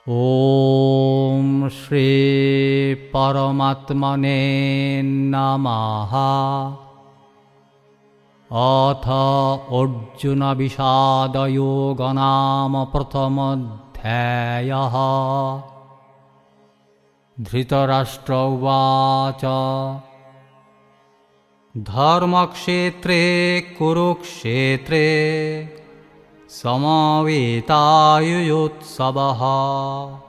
ॐ श्री परमात्मने नमः। अथ अर्जुन विषादयोग नाम प्रथमोऽध्यायः। धृतराष्ट्र उवाच धर्मक्षेत्रे कुरुक्षेत्रे समवेतायुयोत्सवः